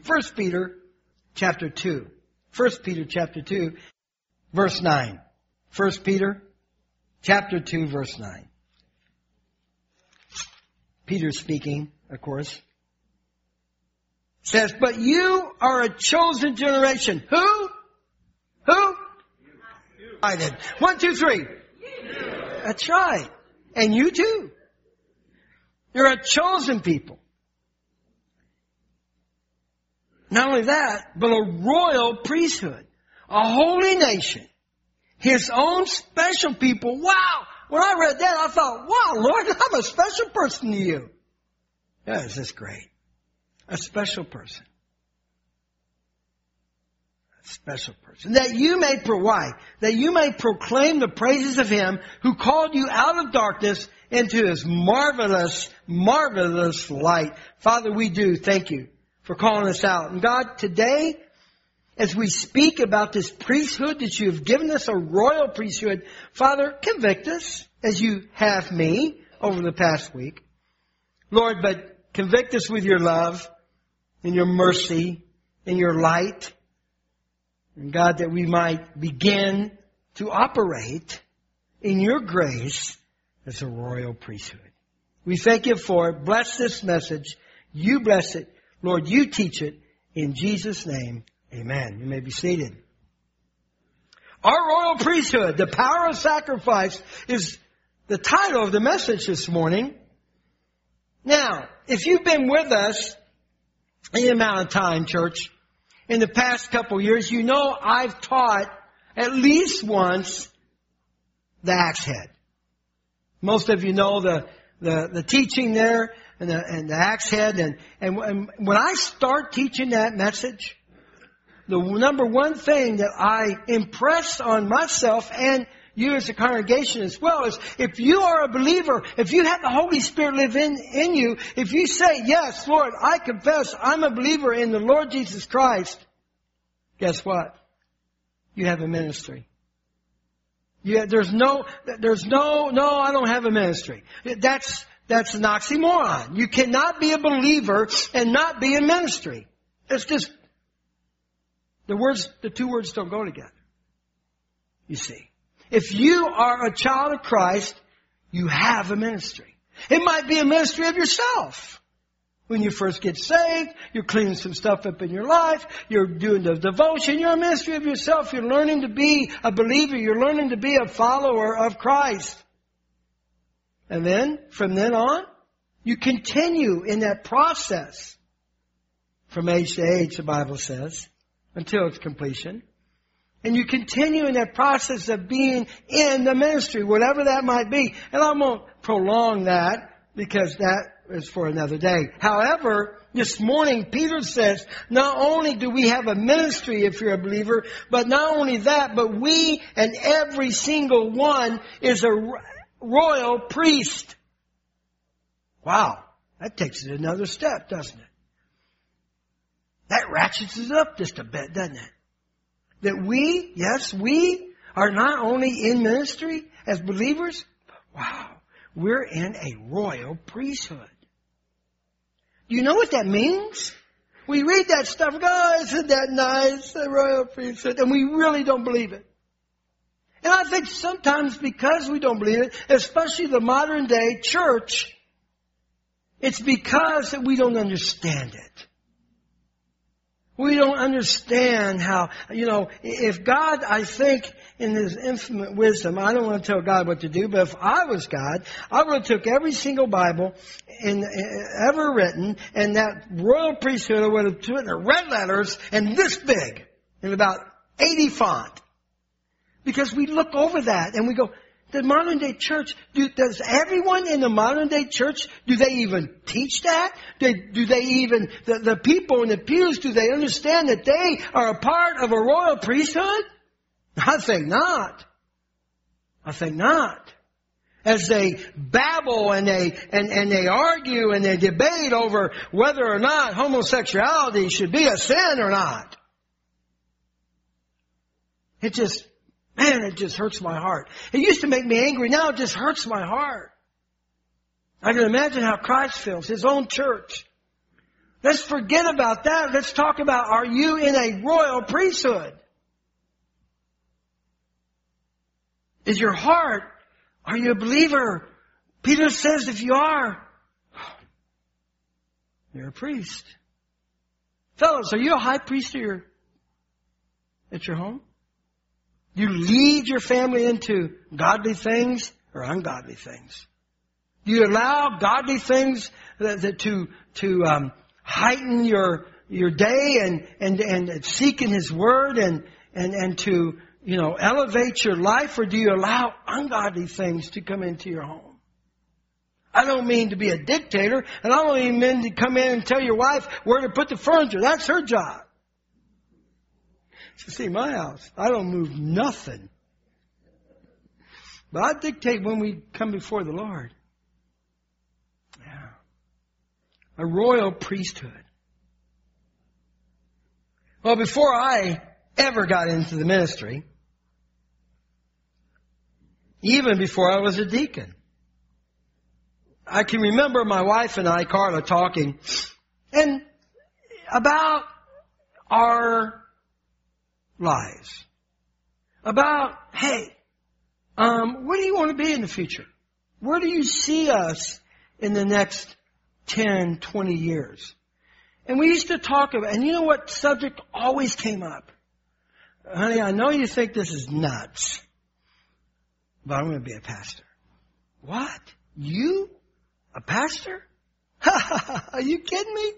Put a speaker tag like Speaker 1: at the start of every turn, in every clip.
Speaker 1: 1 Peter chapter 2. 1 Peter chapter 2, verse 9. 1 Peter chapter 2, verse 9. Peter speaking, of course. Says, but you are a chosen generation. Who? Who? I did. 1, 2, 3. That's right. And you too. You're a chosen people. Not only that, but a royal priesthood. A holy nation. His own special people. Wow! When I read that, I thought, wow, Lord, I'm a special person to you. Yeah, this is great. A special person. A special person. That you may, why? That you may proclaim the praises of Him who called you out of darkness into His marvelous, marvelous light. Father, we do thank you for calling us out. And God, today, as we speak about this priesthood that you have given us, a royal priesthood, Father, convict us as you have me over the past week. Lord, but convict us with your love and your mercy and your light. And God, that we might begin to operate in your grace as a royal priesthood. We thank you for it. Bless this message. You bless it. Lord, you teach it. In Jesus' name, amen. You may be seated. Our royal priesthood, the power of sacrifice, is the title of the message this morning. Now, if you've been with us any amount of time, church, in the past couple of years, you know I've taught at least once the axe head. Most of you know the teaching there and the axe head. And when I start teaching that message, the number one thing that I impress on myself and you as a congregation as well is if you are a believer, if you have the Holy Spirit live in you, if you say, yes, Lord, I confess I'm a believer in the Lord Jesus Christ, guess what? You have a ministry. There's no, I don't have a ministry. That's an oxymoron. You cannot be a believer and not be in ministry. It's just, the two words don't go together. You see. If you are a child of Christ, you have a ministry. It might be a ministry of yourself. When you first get saved, you're cleaning some stuff up in your life. You're doing the devotion. You're a ministry of yourself. You're learning to be a believer. You're learning to be a follower of Christ. And then, from then on, you continue in that process. From age to age, the Bible says, until its completion. And you continue in that process of being in the ministry, whatever that might be. And I won't prolong that because that is for another day. However, this morning, Peter says, not only do we have a ministry if you're a believer, but not only that, but we and every single one is a royal priest. Wow, that takes it another step, doesn't it? That ratchets it up just a bit, doesn't it? That we are not only in ministry as believers, but wow, we're in a royal priesthood. Do you know what that means? We read that stuff, oh, isn't that nice, the royal priesthood, and we really don't believe it. And I think sometimes because we don't believe it, especially the modern day church, it's because that we don't understand it. We don't understand how, if God, I think, in His infinite wisdom, I don't want to tell God what to do, but if I was God, I would have took every single Bible ever written, and that royal priesthood I would have put in the red letters and this big, in about 80 font. Because we look over that and we go, the modern day church, does everyone in the modern day church, do they even teach that? Do they even, the people in the pews, do they understand that they are a part of a royal priesthood? I think not. I think not. As they babble and they argue and they debate over whether or not homosexuality should be a sin or not. It just hurts my heart. It used to make me angry. Now it just hurts my heart. I can imagine how Christ feels, His own church. Let's forget about that. Let's talk about, are you in a royal priesthood? Is your heart, are you a believer? Peter says if you are, you're a priest. Fellas, are you a high priest at your home? You lead your family into godly things or ungodly things? Do you allow godly things to heighten your day and seek in His Word and to, elevate your life, or do you allow ungodly things to come into your home? I don't mean to be a dictator, and I don't even mean to come in and tell your wife where to put the furniture. That's her job. So see, my house, I don't move nothing. But I dictate when we come before the Lord. Yeah. A royal priesthood. Well, before I ever got into the ministry, even before I was a deacon, I can remember my wife and I, Carla, talking and about our lives. About, hey, where do you want to be in the future? Where do you see us in the next 10, 20 years? And we used to talk about, and you know what subject always came up? Honey, I know you think this is nuts, but I'm going to be a pastor. What? You? A pastor? Are you kidding me?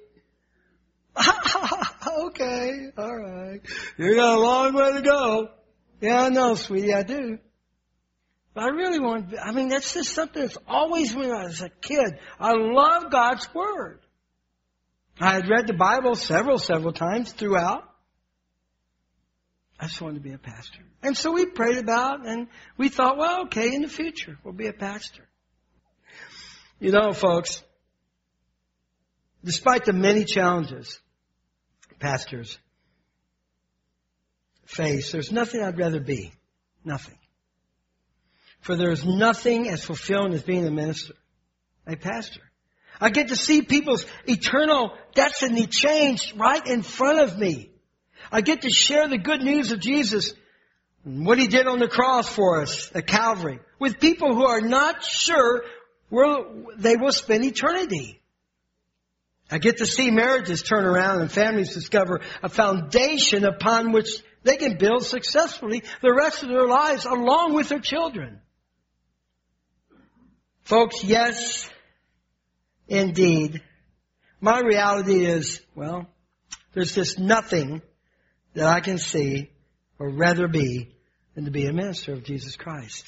Speaker 1: Okay, all right. You got a long way to go. Yeah, I know, sweetie, I do. But I really that's just something that's always when I was a kid. I love God's Word. I had read the Bible several times throughout. I just wanted to be a pastor. And so we prayed about and we thought, well, okay, in the future, we'll be a pastor. You know, folks, despite the many challenges pastors face, there's nothing I'd rather be. Nothing. For there's nothing as fulfilling as being a minister, a pastor. I get to see people's eternal destiny changed right in front of me. I get to share the good news of Jesus and what He did on the cross for us at Calvary with people who are not sure where they will spend eternity. I get to see marriages turn around and families discover a foundation upon which they can build successfully the rest of their lives along with their children. Folks, yes, indeed. My reality is, well, there's just nothing that I can see or rather be than to be a minister of Jesus Christ.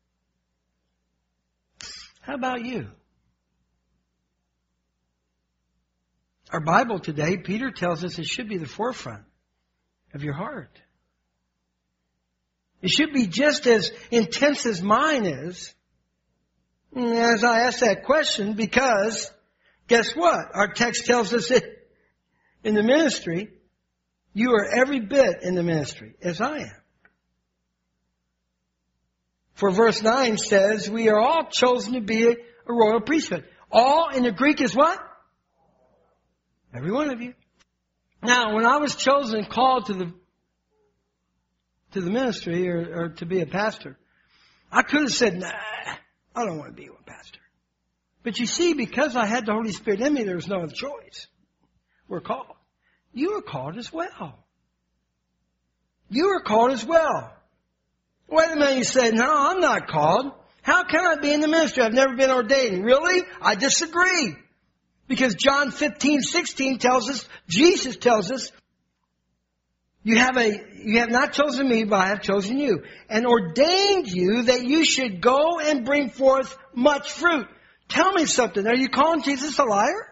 Speaker 1: How about you? Our Bible today, Peter tells us it should be the forefront of your heart. It should be just as intense as mine is. As I ask that question, because guess what? Our text tells us that in the ministry, you are every bit in the ministry as I am. For verse 9 says, we are all chosen to be a royal priesthood. All in the Greek is what? Every one of you. Now, when I was chosen and called to the ministry or to be a pastor, I could have said, nah, I don't want to be a pastor. But you see, because I had the Holy Spirit in me, there was no other choice. We're called. You are called as well. You are called as well. Wait a minute, you say, no, I'm not called. How can I be in the ministry? I've never been ordained. Really? I disagree. Because John 15:16 tells us, Jesus tells us, you have not chosen me, but I have chosen you, and ordained you that you should go and bring forth much fruit. Tell me something. Are you calling Jesus a liar?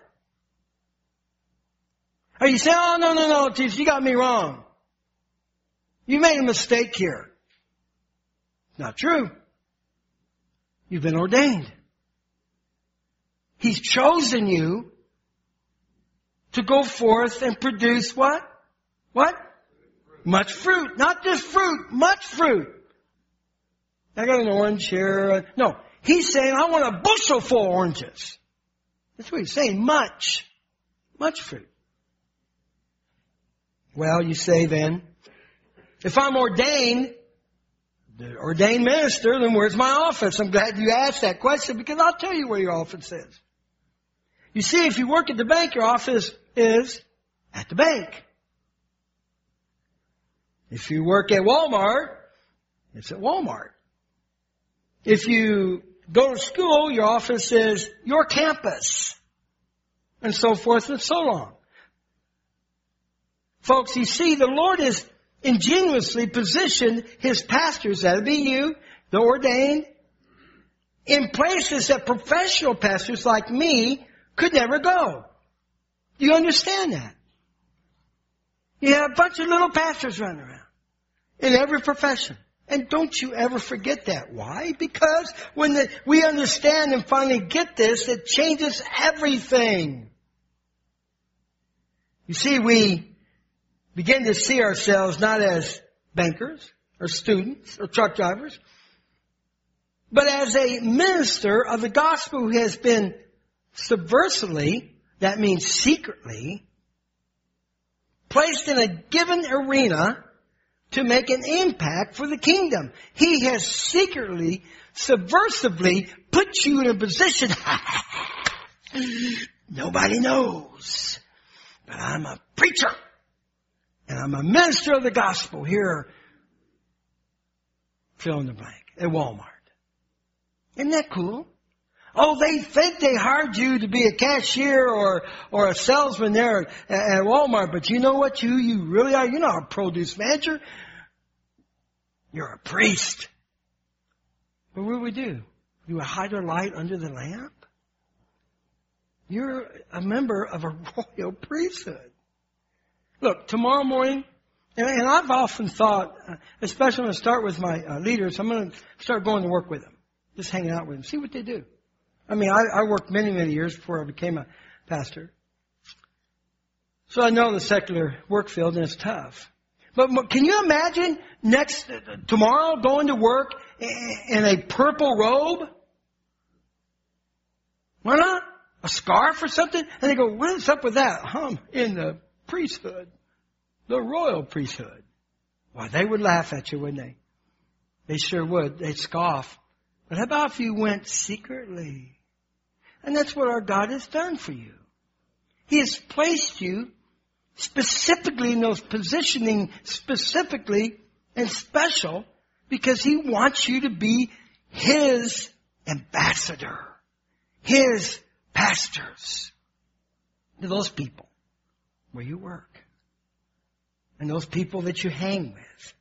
Speaker 1: Are you saying, oh, no, Jesus, you got me wrong. You made a mistake here. Not true. You've been ordained. He's chosen you to go forth and produce what? What? Much fruit. Not just fruit, much fruit. I got an orange here. No, he's saying, I want a bushel full of oranges. That's what he's saying. Much fruit. Well, you say then, if I'm ordained, the ordained minister, then where's my office? I'm glad you asked that question because I'll tell you where your office is. You see, if you work at the bank, your office is at the bank. If you work at Walmart, it's at Walmart. If you go to school, your office is your campus. And so forth and so on. Folks, you see, the Lord has ingenuously positioned His pastors, that'll be you, the ordained, in places that professional pastors like me could never go. Do you understand that? You have a bunch of little pastors running around in every profession. And don't you ever forget that. Why? Because when we understand and finally get this, it changes everything. You see, we begin to see ourselves not as bankers or students or truck drivers, but as a minister of the gospel who has been subversively, that means secretly, placed in a given arena to make an impact for the kingdom. He has secretly, subversively put you in a position nobody knows. But I'm a preacher. And I'm a minister of the gospel here. Fill in the blank. At Walmart. Isn't that cool? Oh, they think they hired you to be a cashier or a salesman there at Walmart. But you know what you really are? You're not a produce manager. You're a priest. But what do we do? You hide our light under the lamp? You're a member of a royal priesthood. Look, tomorrow morning, and I've often thought, especially when I start with my leaders, I'm going to start going to work with them. Just hanging out with them. See what they do. I mean, I worked many, many years before I became a pastor. So I know the secular work field, and it's tough. But can you imagine tomorrow going to work in a purple robe? Why not? A scarf or something? And they go, what's up with that? I'm in the priesthood. The royal priesthood. Why, they would laugh at you, wouldn't they? They sure would. They'd scoff. But how about if you went secretly? And that's what our God has done for you. He has placed you specifically in those positioning specifically and special because He wants you to be His ambassador. His pastors. To those people where you work. And those people that you hang with.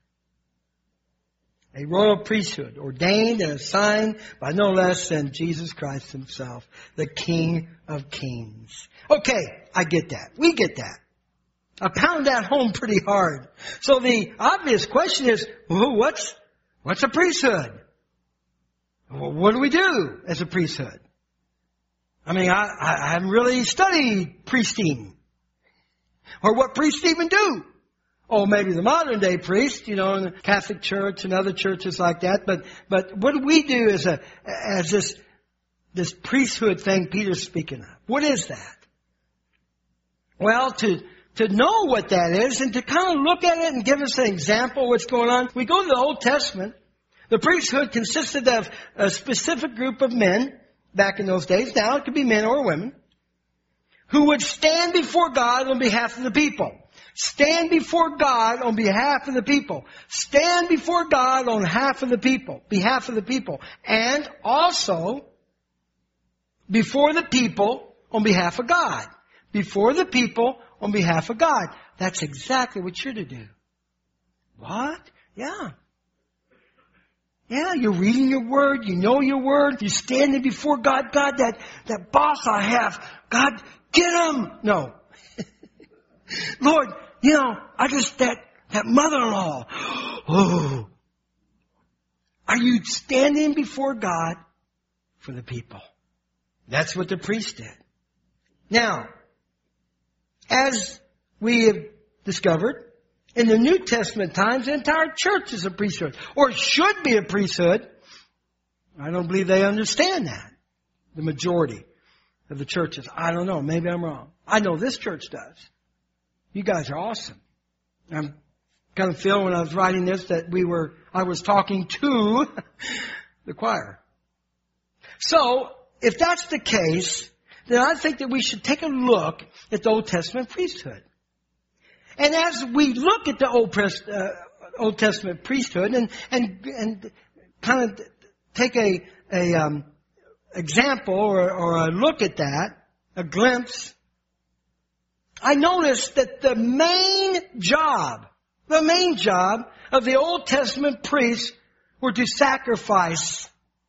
Speaker 1: A royal priesthood, ordained and assigned by no less than Jesus Christ Himself, the King of Kings. Okay, I get that. We get that. I pound that home pretty hard. So the obvious question is, well, what's a priesthood? Well, what do we do as a priesthood? I mean, I haven't really studied priesting. Or what priests even do. Oh, maybe the modern day priest, in the Catholic Church and other churches like that. But what do we do as this priesthood thing Peter's speaking of? What is that? Well, to know what that is and to kind of look at it and give us an example of what's going on, we go to the Old Testament. The priesthood consisted of a specific group of men back in those days. Now it could be men or women who would stand before God on behalf of the people. Stand before God on behalf of the people. Stand before God on behalf of the people. And also before the people on behalf of God. Before the people on behalf of God. That's exactly what you're to do. What? Yeah. Yeah, you're reading your word. You know your word. You're standing before God. God, that boss I have. God, get him. No. Lord, that mother-in-law. Oh. Are you standing before God for the people? That's what the priest did. Now, as we have discovered, in the New Testament times, the entire church is a priesthood, or should be a priesthood. I don't believe they understand that. The majority of the churches. I don't know. Maybe I'm wrong. I know this church does. You guys are awesome. I'm kind of feel when I was writing this that I was talking to the choir. So, if that's the case, then I think that we should take a look at the Old Testament priesthood. And as we look at the Old Testament priesthood and kind of take a example or a look at that, a glimpse, I noticed that the main job of the Old Testament priests were to sacrifices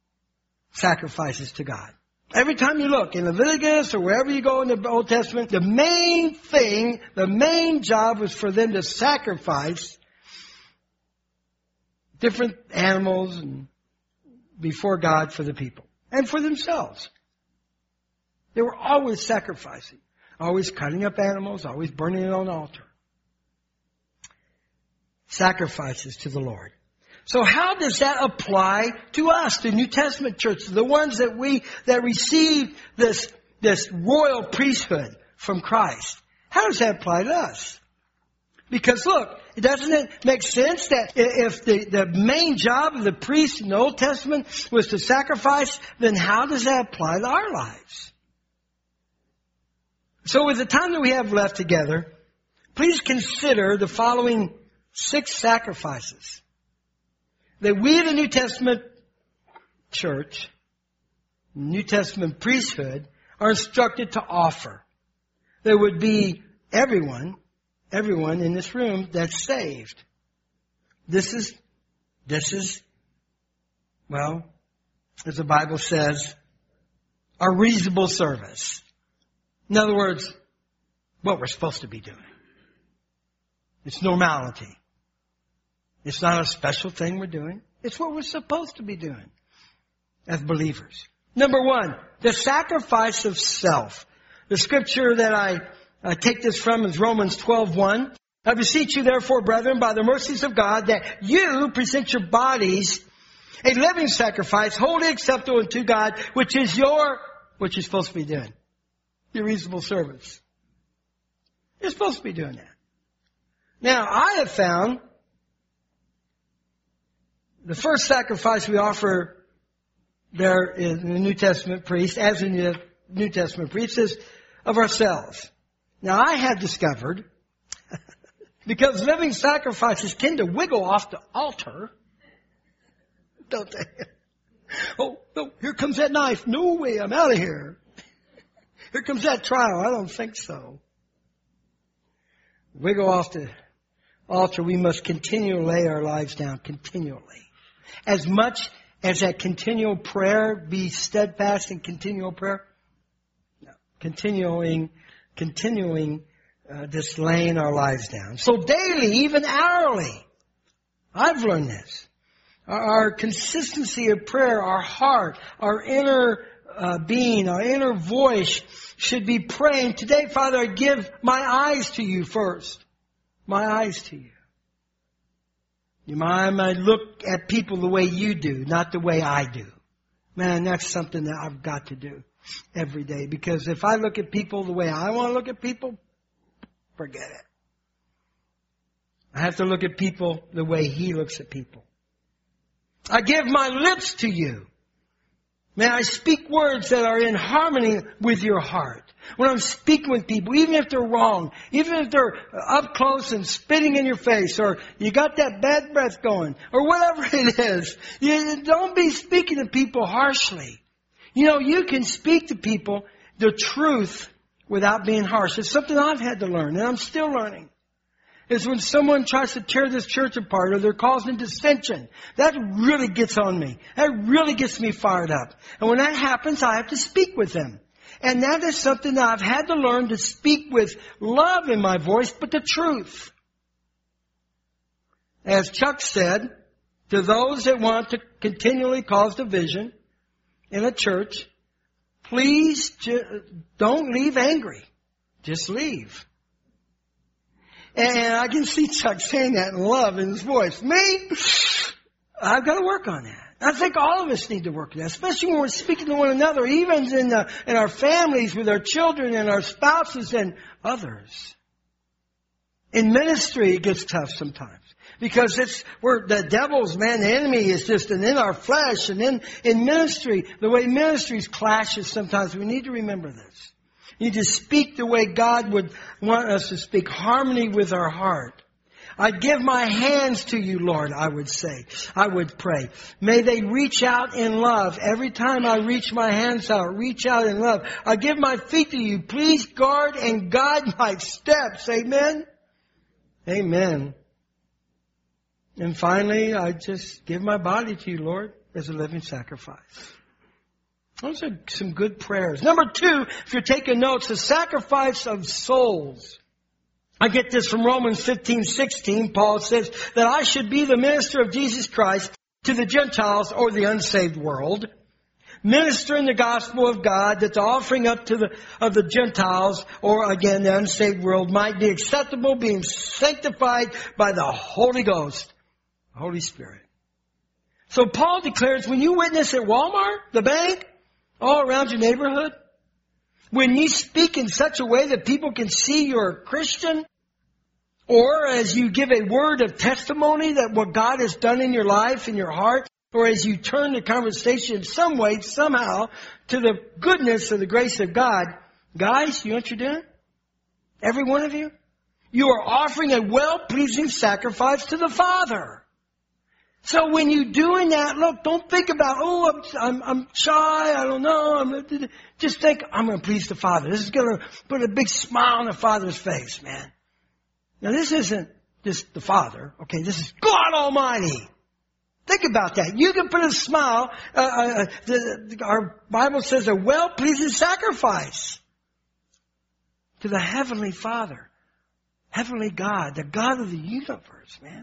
Speaker 1: to God. Every time you look in Leviticus or wherever you go in the Old Testament, the main job was for them to sacrifice different animals and before God for the people and for themselves. They were always sacrificing, always cutting up animals, always burning it on the altar. Sacrifices to the Lord. So how does that apply to us, the New Testament church, the ones that received this royal priesthood from Christ? How does that apply to us? Because look, doesn't it make sense that if the main job of the priest in the Old Testament was to sacrifice, then how does that apply to our lives? So with the time that we have left together, please consider the following 6 sacrifices that we, the New Testament church, New Testament priesthood, are instructed to offer. There would be everyone in this room that's saved. This is, well, as the Bible says, a reasonable service. In other words, what we're supposed to be doing. It's normality. It's not a special thing we're doing. It's what we're supposed to be doing as believers. Number 1, the sacrifice of self. The scripture that I take this from is Romans 12:1. I beseech you therefore, brethren, by the mercies of God, that you present your bodies a living sacrifice, wholly acceptable unto God, which is what you're supposed to be doing. Your reasonable service. You're supposed to be doing that. Now, I have found the first sacrifice we offer there in the New Testament priest, as in the New Testament priest, is of ourselves. Now, I have discovered, because living sacrifices tend to wiggle off the altar, don't they? Oh, no, here comes that knife. No way, I'm out of here. Here comes that trial. I don't think so. Wiggle off the altar. We must continually lay our lives down, continually. As much as that continual prayer, be steadfast in continual prayer. No. Continuing just laying our lives down. So daily, even hourly, I've learned this. Our consistency of prayer, our heart, our inner being, our inner voice should be praying, today, Father, I give my eyes to you first. My eyes to you. You might look at people the way you do, not the way I do. Man, that's something that I've got to do every day. Because if I look at people the way I want to look at people, forget it. I have to look at people the way He looks at people. I give my lips to you. May I speak words that are in harmony with your heart. When I'm speaking with people, even if they're wrong, even if they're up close and spitting in your face, or you got that bad breath going, or whatever it is, you don't be speaking to people harshly. You know, you can speak to people the truth without being harsh. It's something I've had to learn, and I'm still learning. Is when someone tries to tear this church apart or they're causing dissension. That really gets on me. That really gets me fired up. And when that happens, I have to speak with them. And that is something that I've had to learn to speak with love in my voice, but the truth. As Chuck said, to those that want to continually cause division in a church, please don't leave angry. Just leave. And I can see Chuck saying that in love in his voice. Me? I've got to work on that. I think all of us need to work on that, especially when we're speaking to one another, even in our families, with our children and our spouses and others. In ministry, it gets tough sometimes. Because we're the devil's, man, the enemy is just in our flesh. And then in ministry, the way ministries clashes sometimes, we need to remember this. You need to speak the way God would want us to speak. Harmony with our heart. I give my hands to you, Lord, I would say. I would pray. May they reach out in love. Every time I reach my hands out, reach out in love. I give my feet to you. Please guard and guide my steps. Amen? Amen. And finally, I just give my body to you, Lord, as a living sacrifice. Those are some good prayers. Number 2, if you're taking notes, the sacrifice of souls. I get this from Romans 15:16. Paul says that I should be the minister of Jesus Christ to the Gentiles or the unsaved world, ministering the gospel of God, that the offering up of the Gentiles, or again the unsaved world, might be acceptable, being sanctified by the Holy Ghost, Holy Spirit. So Paul declares, when you witness at Walmart, the bank, all around your neighborhood, when you speak in such a way that people can see you're a Christian, or as you give a word of testimony that what God has done in your life, in your heart, or as you turn the conversation in some way, somehow, to the goodness or the grace of God, guys, you know what you're doing? Every one of you? You are offering a well-pleasing sacrifice to the Father. So when you're doing that, look, don't think about, I'm shy, I don't know. Just think, I'm going to please the Father. This is going to put a big smile on the Father's face, man. Now this isn't just the Father, okay? This is God Almighty. Think about that. You can put a smile, our Bible says a well-pleasing sacrifice to the Heavenly Father. Heavenly God, the God of the universe, man.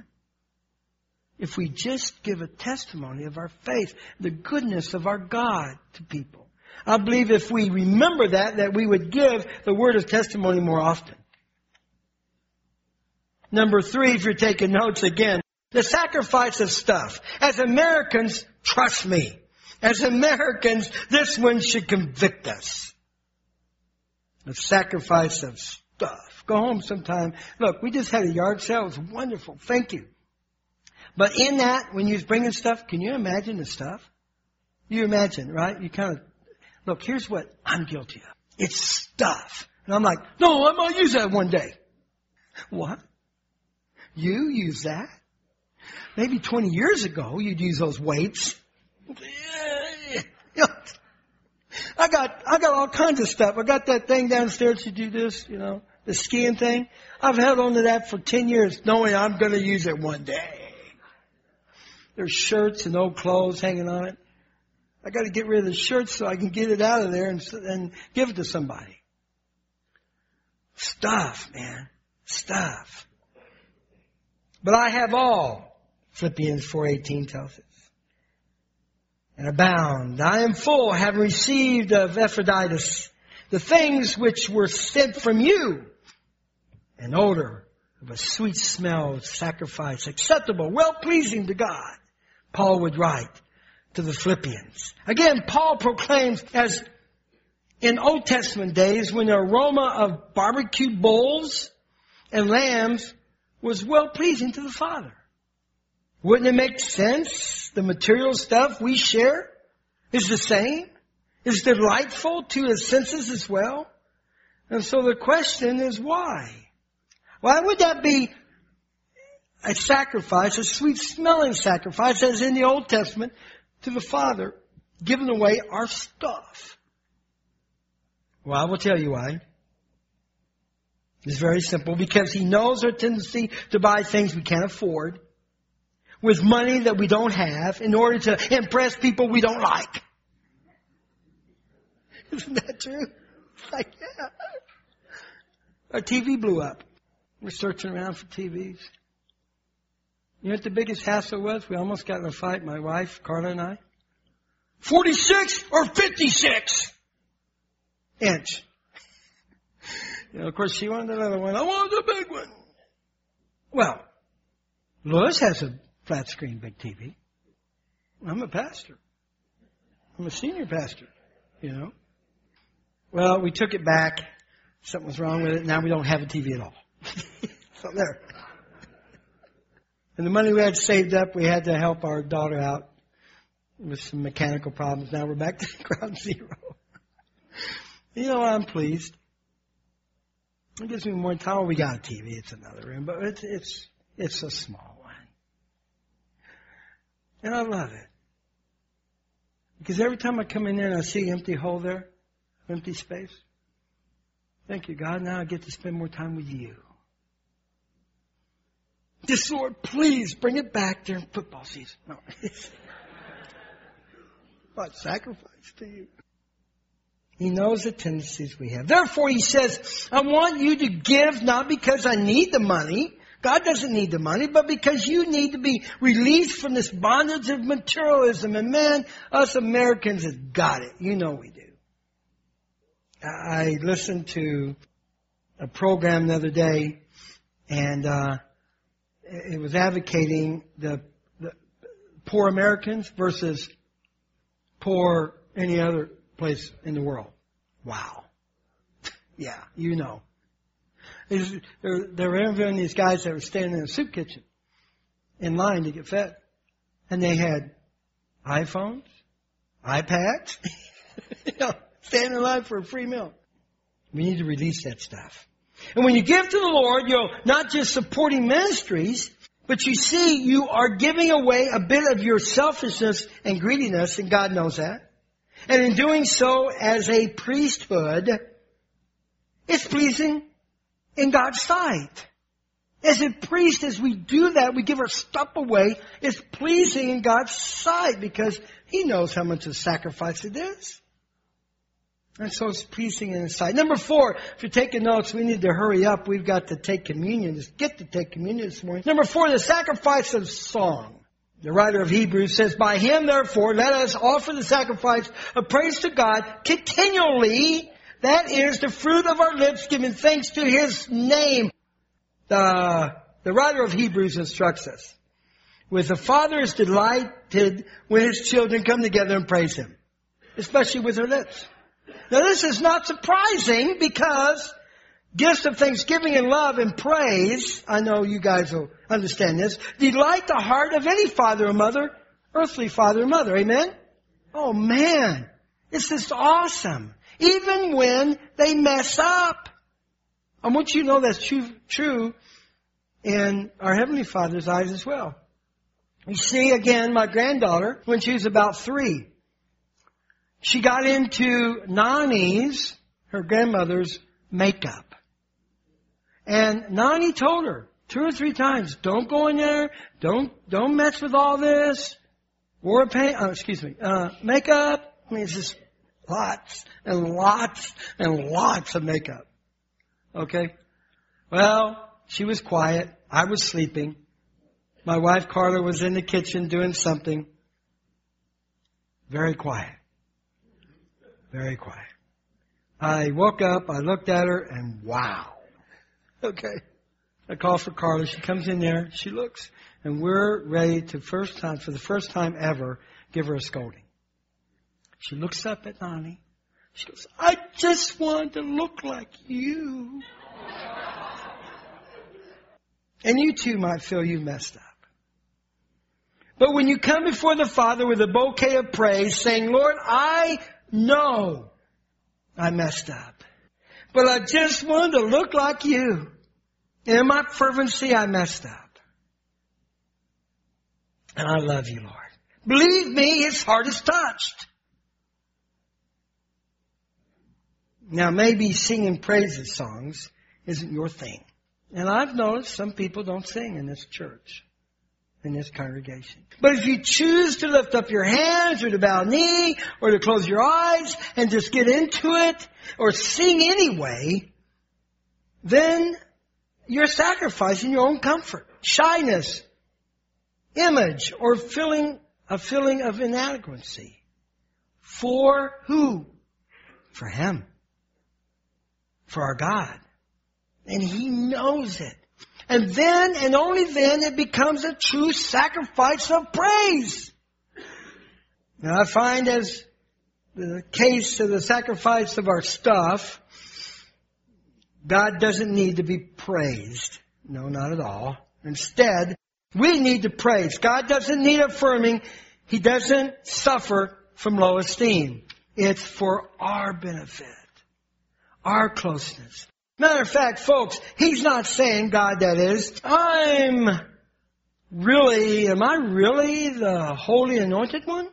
Speaker 1: If we just give a testimony of our faith, the goodness of our God to people. I believe if we remember that we would give the word of testimony more often. Number 3, if you're taking notes again, the sacrifice of stuff. As Americans, trust me, as Americans, this one should convict us. The sacrifice of stuff. Go home sometime. Look, we just had a yard sale. It was wonderful. Thank you. But in that, when you're bringing stuff, can you imagine the stuff? You imagine, right? You kind of, look, here's what I'm guilty of. It's stuff. And I'm like, no, I'm going to use that one day. What? You use that? Maybe 20 years ago, you'd use those weights. I got all kinds of stuff. I got that thing downstairs to do this, the skiing thing. I've held on to that for 10 years, knowing I'm going to use it one day. There's shirts and old clothes hanging on it. I got to get rid of the shirts so I can get it out of there and give it to somebody. Stuff, man. Stuff. But I have all, Philippians 4:18 tells us. And abound. I am full, having received of Epaphroditus the things which were sent from you, an odor of a sweet smell of sacrifice, acceptable, well-pleasing to God. Paul would write to the Philippians. Again, Paul proclaims, as in Old Testament days, when the aroma of barbecued bulls and lambs was well-pleasing to the Father. Wouldn't it make sense? The material stuff we share is the same, is delightful to his senses as well. And so the question is why? Why would that be a sacrifice, a sweet-smelling sacrifice, as in the Old Testament, to the Father, giving away our stuff? Well, I will tell you why. It's very simple. Because he knows our tendency to buy things we can't afford with money that we don't have in order to impress people we don't like. Isn't that true? Like, yeah. Our TV blew up. We're searching around for TVs. You know what the biggest hassle was? We almost got in a fight, my wife, Carla and I. 46 or 56 inch. Of course, she wanted another one. I want the big one. Well, Lois has a flat screen big TV. I'm a pastor. I'm a senior pastor, Well, we took it back. Something was wrong with it. Now we don't have a TV at all. So there. And the money we had saved up, we had to help our daughter out with some mechanical problems. Now we're back to ground zero. You know, I'm pleased. It gives me more time. We got a TV. It's another room, but it's a small one. And I love it. Because every time I come in there and I see an empty hole there, empty space, thank you, God. Now I get to spend more time with you. Just, Lord, please bring it back during football season. No. What sacrifice to you? He knows the tendencies we have. Therefore, he says, I want you to give not because I need the money. God doesn't need the money, but because you need to be released from this bondage of materialism. And man, us Americans have got it. You know we do. I listened to a program the other day, and it was advocating the poor Americans versus poor any other place in the world. Wow. Yeah, you know. They were interviewing these guys that were standing in a soup kitchen in line to get fed. And they had iPhones, iPads, standing in line for a free meal. We need to release that stuff. And when you give to the Lord, you're not just supporting ministries, but you see you are giving away a bit of your selfishness and greediness, and God knows that. And in doing so as a priesthood, it's pleasing in God's sight. As a priest, as we do that, we give our stuff away, it's pleasing in God's sight because He knows how much of a sacrifice it is. And so it's pleasing in His sight. Number 4, if you're taking notes, we need to hurry up. We've got to take communion. Just get to take communion this morning. Number 4, the sacrifice of song. The writer of Hebrews says, by Him, therefore, let us offer the sacrifice of praise to God continually. That is the fruit of our lips, giving thanks to His name. The writer of Hebrews instructs us. With the Father is delighted when His children come together and praise Him, especially with their lips. Now this is not surprising because gifts of thanksgiving and love and praise, I know you guys will understand this, delight the heart of any father or mother, earthly father or mother. Amen? Oh man, it's just awesome. Even when they mess up. I want you to know that's true in our Heavenly Father's eyes as well. You see, again, my granddaughter, when she was about 3, she got into Nani's, her grandmother's, makeup. And Nani told her 2 or 3 times, don't go in there, don't mess with all this. Makeup. I mean, it's just lots and lots and lots of makeup. Okay? Well, she was quiet. I was sleeping. My wife Carla was in the kitchen doing something. Very quiet. Very quiet. I woke up, I looked at her, and wow. Okay. I call for Carla. She comes in there, she looks, and we're ready to for the first time ever, give her a scolding. She looks up at Nani. She goes, I just want to look like you. And you too might feel you messed up. But when you come before the Father with a bouquet of praise, saying, Lord, I know I messed up, but I just want to look like you. And in my fervency, I messed up. And I love you, Lord. Believe me, His heart is touched. Now, maybe singing praises songs isn't your thing. And I've noticed some people don't sing in this church, in this congregation. But if you choose to lift up your hands or to bow a knee or to close your eyes and just get into it or sing anyway, then you're sacrificing your own comfort, shyness, image, or a feeling of inadequacy. For who? For Him. For our God. And He knows it. And then, and only then, it becomes a true sacrifice of praise. Now I find as the case of the sacrifice of our stuff, God doesn't need to be praised. No, not at all. Instead, we need to praise. God doesn't need affirming. He doesn't suffer from low esteem. It's for our benefit, our closeness. Matter of fact, folks, He's not saying, God that is, am I really the holy anointed one?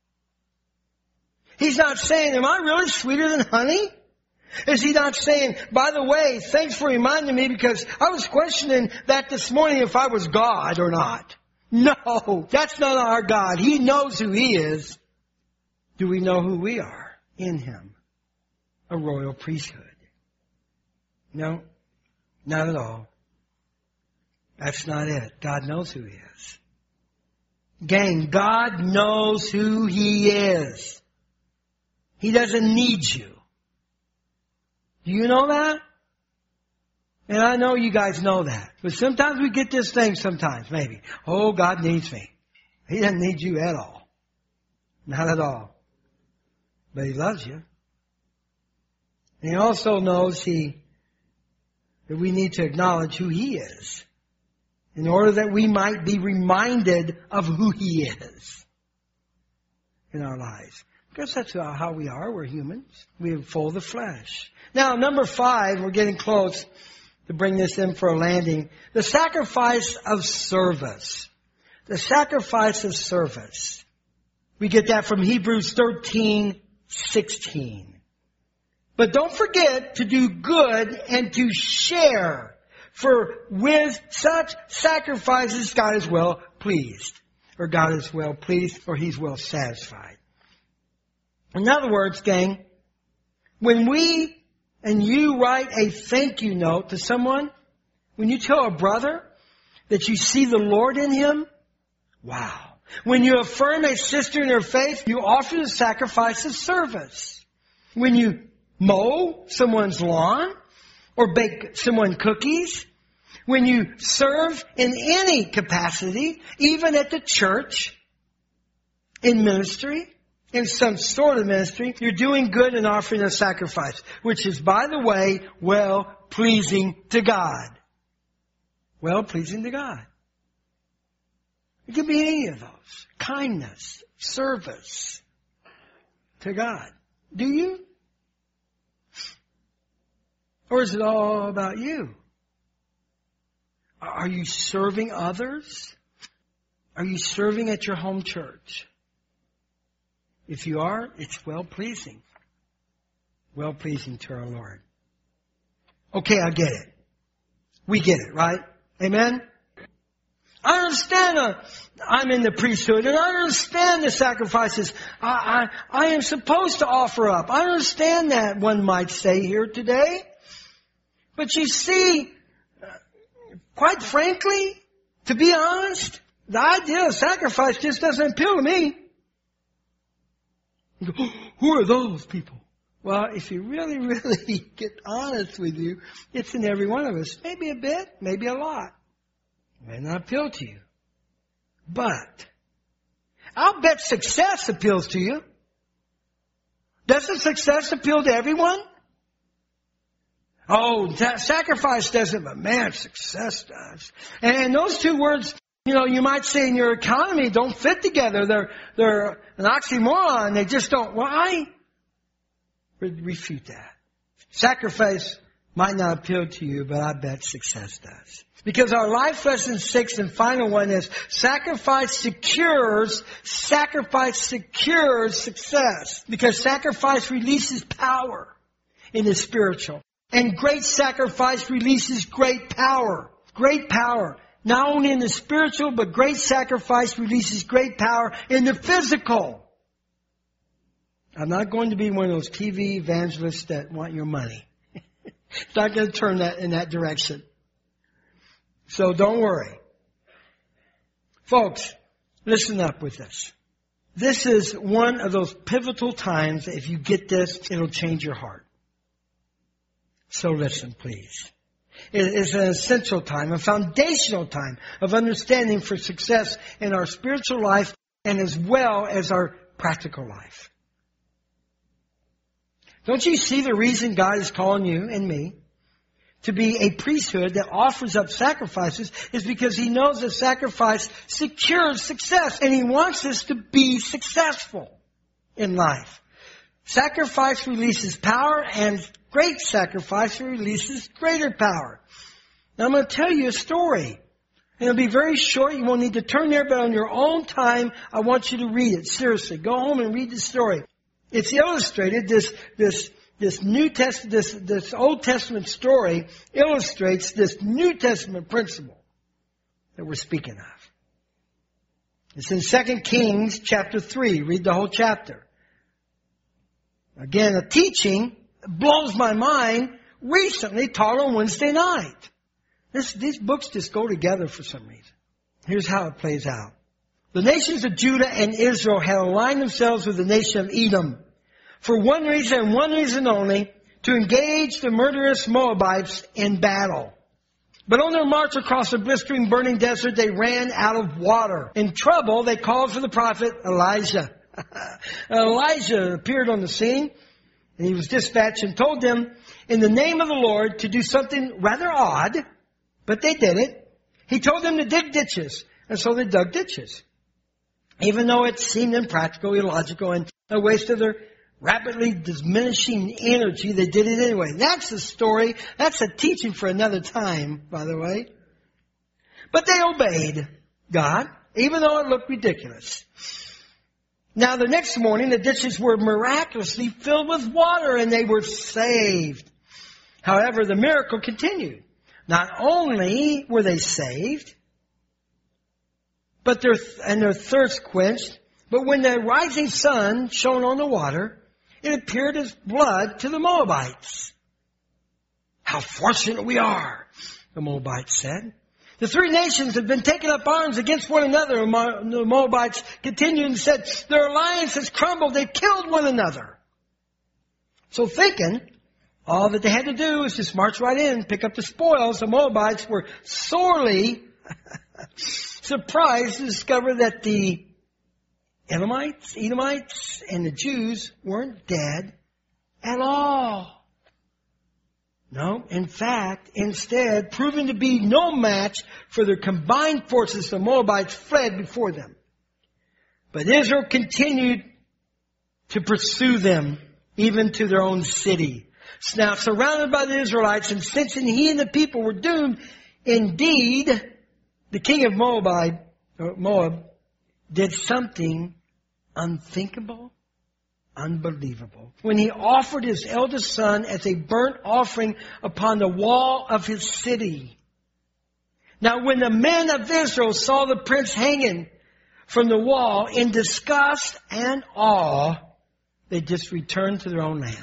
Speaker 1: He's not saying, am I really sweeter than honey? Is He not saying, by the way, thanks for reminding me because I was questioning that this morning if I was God or not. No, that's not our God. He knows who He is. Do we know who we are in Him? A royal priesthood. No, not at all. That's not it. God knows who He is. Gang, God knows who He is. He doesn't need you. Do you know that? And I know you guys know that. But sometimes we get this thing sometimes, maybe. Oh, God needs me. He doesn't need you at all. Not at all. But He loves you. And He also knows that we need to acknowledge who He is in order that we might be reminded of who He is in our lives. Because that's how we are. We're humans. We are full of the flesh. Now, number 5, we're getting close to bring this in for a landing. The sacrifice of service. The sacrifice of service. We get that from Hebrews 13:16. But don't forget to do good and to share. For with such sacrifices, God is well pleased. Or God is well pleased, or He's well satisfied. In other words, gang, when we and you write a thank you note to someone, when you tell a brother that you see the Lord in him, wow. When you affirm a sister in her faith, you offer the sacrifice of service. When you mow someone's lawn or bake someone cookies, when you serve in any capacity, even at the church, in ministry, in some sort of ministry, you're doing good and offering a sacrifice, which is, by the way, well-pleasing to God. Well-pleasing to God. It can be any of those. Kindness, service to God. Do you? Or is it all about you? Are you serving others? Are you serving at your home church? If you are, it's well-pleasing. Well-pleasing to our Lord. Okay, I get it. We get it, right? Amen? I understand I'm in the priesthood, and I understand the sacrifices I am supposed to offer up. I understand that, one might say here today. But you see, quite frankly, to be honest, the idea of sacrifice just doesn't appeal to me. You go, who are those people? Well, if you really, really get honest with you, it's in every one of us. Maybe a bit, maybe a lot. It may not appeal to you. But I'll bet success appeals to you. Doesn't success appeal to everyone? Oh, sacrifice doesn't, but man, success does. And those two words, you might say in your economy don't fit together. They're an oxymoron. They just don't. Why? Refute that. Sacrifice might not appeal to you, but I bet success does. Because our life lesson 6 and final one is sacrifice secures success. Because sacrifice releases power in the spiritual. And great sacrifice releases great power. Great power. Not only in the spiritual, but great sacrifice releases great power in the physical. I'm not going to be one of those TV evangelists that want your money. It's not going to turn that in that direction. So don't worry. Folks, listen up with this. This is one of those pivotal times that if you get this, it'll change your heart. So listen, please. It is an essential time, a foundational time of understanding for success in our spiritual life and as well as our practical life. Don't you see the reason God is calling you and me to be a priesthood that offers up sacrifices is because He knows that sacrifice secures success. And He wants us to be successful in life. Sacrifice releases power, and great sacrifice releases greater power. Now I'm going to tell you a story. And it'll be very short. You won't need to turn there, but on your own time, I want you to read it. Seriously. Go home and read the story. It's illustrated. This New Testament, this Old Testament story illustrates this New Testament principle that we're speaking of. It's in 2 Kings chapter 3. Read the whole chapter. Again, a teaching that blows my mind. Recently taught on Wednesday night. These books just go together for some reason. Here's how it plays out. The nations of Judah and Israel had aligned themselves with the nation of Edom for one reason and one reason only, to engage the murderous Moabites in battle. But on their march across the blistering, burning desert, they ran out of water. In trouble, they called for the prophet Elijah. Elijah appeared on the scene, and he was dispatched and told them, in the name of the Lord, to do something rather odd. But they did it. He told them to dig ditches. And so they dug ditches. Even though it seemed impractical, illogical, and a waste of their rapidly diminishing energy, they did it anyway. That's the story. That's a teaching for another time, by the way. But they obeyed God, even though it looked ridiculous. Now the next morning, the ditches were miraculously filled with water, and they were saved. However, the miracle continued. Not only were they saved, but their thirst quenched, but when the rising sun shone on the water, it appeared as blood to the Moabites. How fortunate we are, the Moabites said. The three nations had been taking up arms against one another. The Moabites continued and said, their alliance has crumbled. They've killed one another. So thinking, all that they had to do was just march right in, pick up the spoils. The Moabites were sorely surprised to discover that the Edomites, and the Jews weren't dead at all. No, in fact, instead, proving to be no match for their combined forces, the Moabites fled before them. But Israel continued to pursue them, even to their own city. Now, surrounded by the Israelites, and sensing he and the people were doomed, indeed, the king of Moab did something unthinkable, unbelievable. When he offered his eldest son as a burnt offering upon the wall of his city. Now, when the men of Israel saw the prince hanging from the wall in disgust and awe, they just returned to their own land.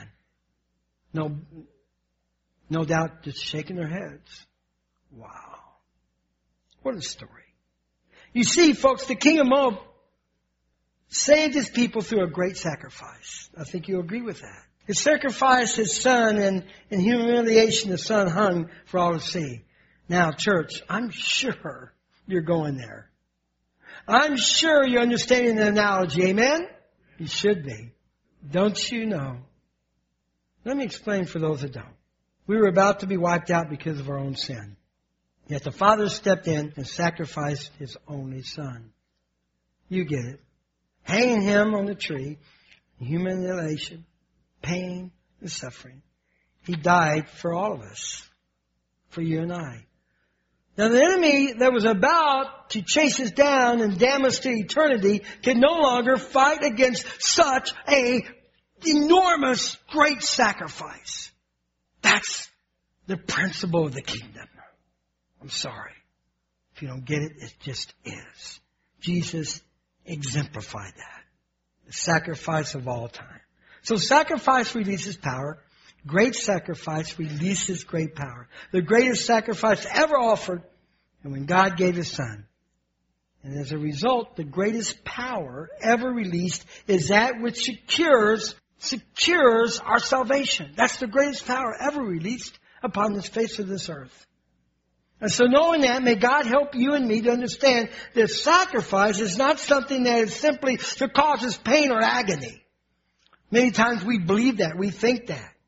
Speaker 1: No doubt just shaking their heads. Wow. What a story. You see, folks, the king of Moab saved his people through a great sacrifice. I think you agree with that. He sacrificed his son, and in humiliation the son hung for all to see. Now, church, I'm sure you're going there. I'm sure you're understanding the analogy. Amen? You should be. Don't you know? Let me explain for those that don't. We were about to be wiped out because of our own sin. Yet the Father stepped in and sacrificed His only Son. You get it. Hanging Him on the tree, humiliation, pain, and suffering. He died for all of us. For you and I. Now the enemy that was about to chase us down and damn us to eternity can no longer fight against such a enormous, great sacrifice. That's the principle of the kingdom. I'm sorry. If you don't get it, it just is. Jesus exemplified that. The sacrifice of all time. So sacrifice releases power. Great sacrifice releases great power. The greatest sacrifice ever offered, and when God gave His Son. And as a result, the greatest power ever released is that which secures our salvation. That's the greatest power ever released upon the face of this earth. And so knowing that, may God help you and me to understand that sacrifice is not something that is simply to cause us pain or agony. Many times we believe that, we think that.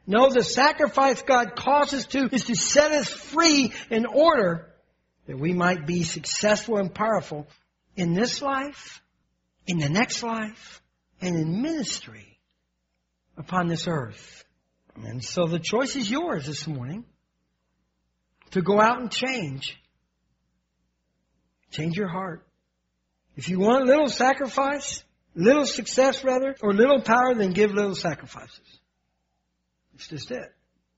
Speaker 1: No, the sacrifice God calls us to is to set us free in order that we might be successful and powerful in this life, in the next life, and in ministry upon this earth. And so the choice is yours this morning to go out and change. Change your heart. If you want little sacrifice, little success rather, or little power, then give little sacrifices. It's just it.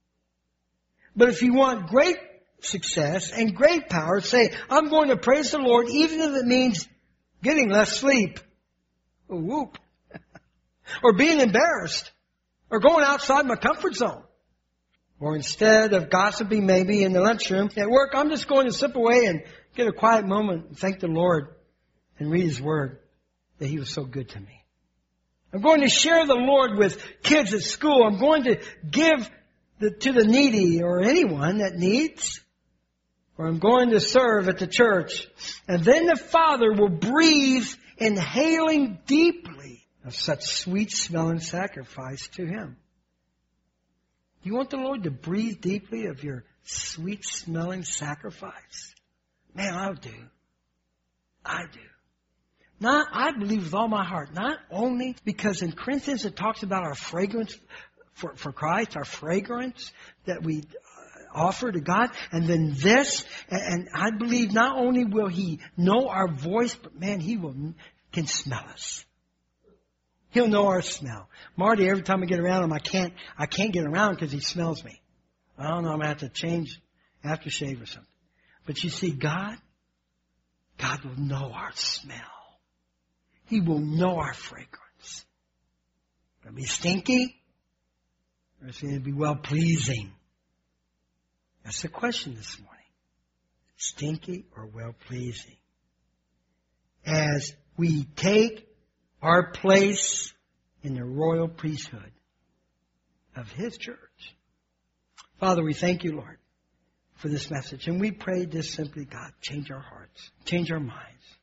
Speaker 1: But if you want great success and great power, say, I'm going to praise the Lord even if it means getting less sleep. Oh, whoop. Or being embarrassed. Or going outside my comfort zone. Or instead of gossiping maybe in the lunchroom at work, I'm just going to slip away and get a quiet moment and thank the Lord and read His Word that He was so good to me. I'm going to share the Lord with kids at school. I'm going to give to the needy or anyone that needs. Or I'm going to serve at the church. And then the Father will breathe, inhaling deeply of such sweet-smelling sacrifice to Him. You want the Lord to breathe deeply of your sweet-smelling sacrifice? Man, I do. I do. I believe with all my heart, not only because in Corinthians it talks about our fragrance for Christ, our fragrance that we offer to God, and then this, and I believe not only will He know our voice, but man, He can smell us. He'll know our smell. Marty, every time I get around him, I can't get around because he smells me. I don't know, I'm going to have to change aftershave or something. But you see, God will know our smell. He will know our fragrance. Going to be stinky, or it's going to be well-pleasing? That's the question this morning. Stinky or well-pleasing? As we take our place in the royal priesthood of His church. Father, we thank You, Lord, for this message. And we pray this simply, God, change our hearts, change our minds.